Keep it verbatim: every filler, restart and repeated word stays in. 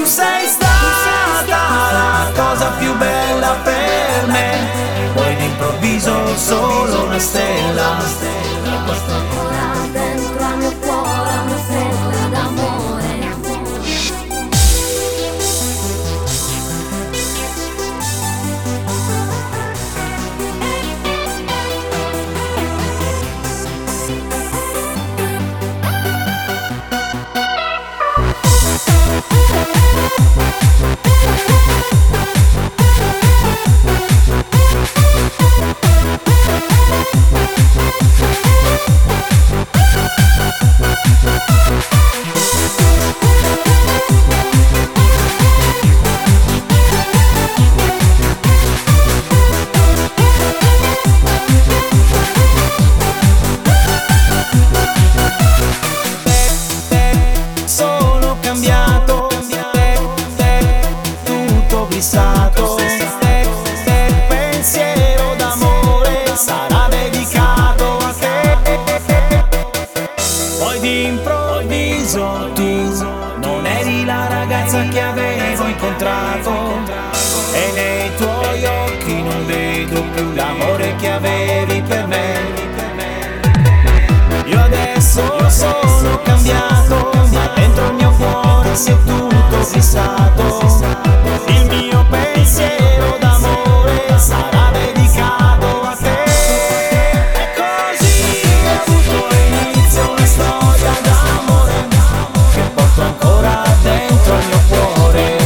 sei stata la cosa più bella per me, poi d'improvviso solo una stella. E porto ancora dentro al mio cuore una stella d'amore. Sono cambiato, tutto fissato, pensiero d'amore sarà dedicato a te. Poi d'improvviso tu non eri la ragazza che avevo incontrato, e nei tuoi occhi non vedo più l'amore che avevi per me. Io adesso sono cambiato, ma dentro il mio cuore si è tutto fissato. Il mio pensiero d'amore sarà dedicato a te. E così è avuto inizio una storia d'amore che porto ancora dentro il mio cuore.